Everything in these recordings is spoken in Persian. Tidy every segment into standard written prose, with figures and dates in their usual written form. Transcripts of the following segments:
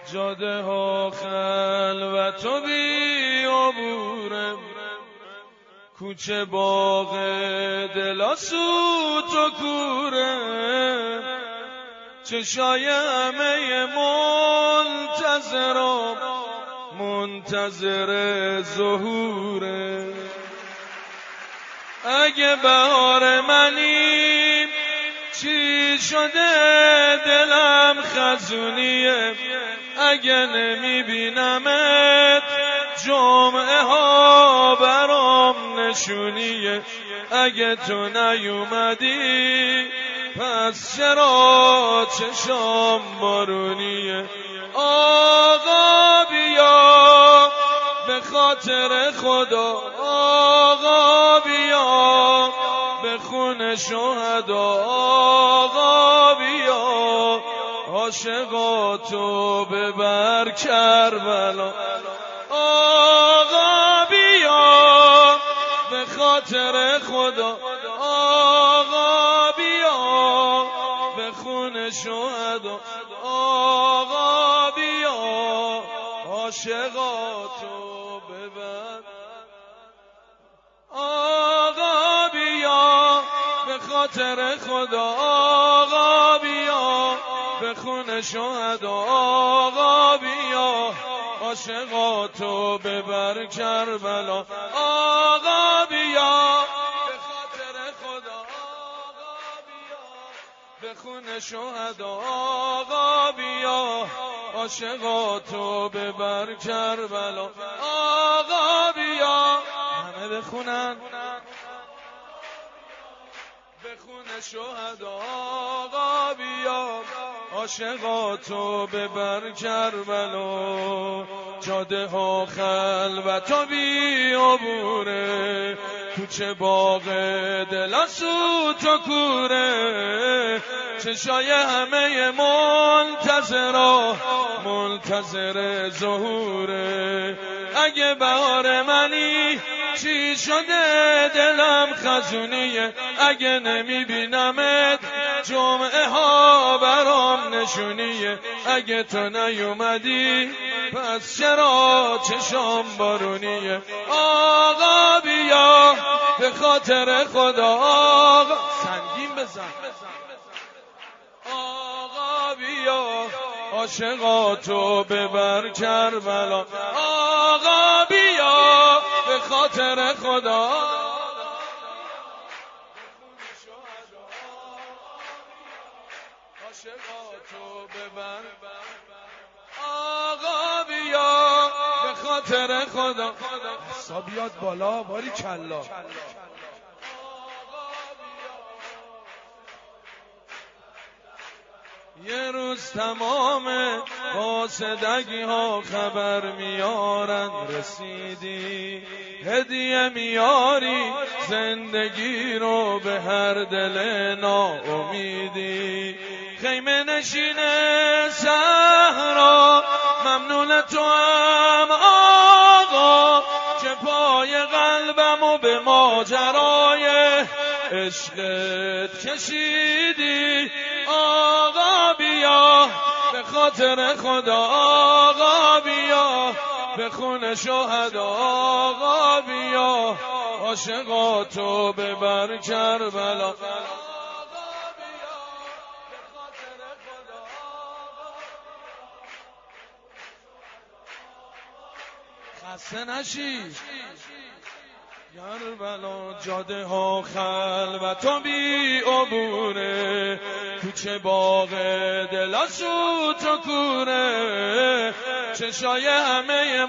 جاده ها خلوت و بی عبوره، کوچه باغ دل آسود و کوره، چشای همه منتظر ظهوره. اگه بهار منی چی شده دلم خزونیه، اگه نمیبینمت جمعه ها برام نشونیه، اگه تو نیومدی پس چرا چشام بارونیه. آقا بیا به خاطر خدا، آقا بیا به خون شهدا، آقا بیا عاشقاتو ببر کربلا. آقا بیا به خاطر خدا، آقا بیا به خون شهدا، آقا بیا عاشقاتو ببر. آقا بیا به خاطر خدا، آقا بیا به خون شهدا، آقا بیا عاشقاتو ببر کربلا. آقا بیا به خاطر خدا، آقا بیا به خون شهدا، آقا بیا عاشقاتو ببر کربلا. آقا بیا همه بخونن به خون شهدا، آقا بیا عاشقاتو ببر کربلا. جاده ها خلوت و بی عبوره، کوچه باغ دل آسود و کوره، چشای همه منتظر ظهوره. اگه بهار منی چی شده دلم خزونیه، اگه نمیبینمت جمعه ها برام نشونیه، اگه تو نیومدی پس چرا چشام بارونیه. آقا بیا به خاطر خدا، آقا سنگین بزن، آقا بیا عاشقاتو ببر کربلا. آقا بیا به خاطر خدا، عاشقاتو ببر. آقا بیا به خاطر خدا، حسابیات بالا باری کلا. یه روز تمام قاصدگی ها خبر میارن رسیدی، هدیه میاری زندگی رو به هر دل ناامیدی. خیمه نشین صحرا ممنون تو هم آقا، که پای قلبمو به ماجرای عشقت کشیدی. آقا بیا به خاطر خدا، آقا بیا به خون شهدا، آقا بیا عاشقاتو ببر کربلا. خسته نشی کربلا. جاده ها خلوت و بی عبوره، کوچه باغ دل آسود و کوره، چشای همه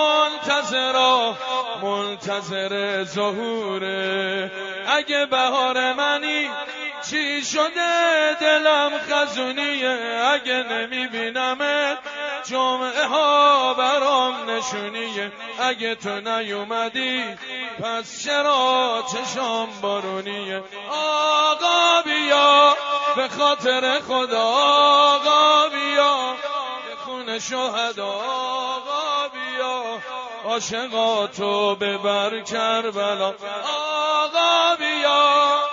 منتظر ظهوره. اگه بهار منی چی شده دلم خزونیه، اگه نمیبینمت جمعه ها برام نشونیه، اگه تو نیومدی پس چرا چشام بارونیه. آقا بیا به خاطر خدا، آقا بیا به خون شهدا، آقا بیا عاشقاتو ببر کربلا. آقا بیا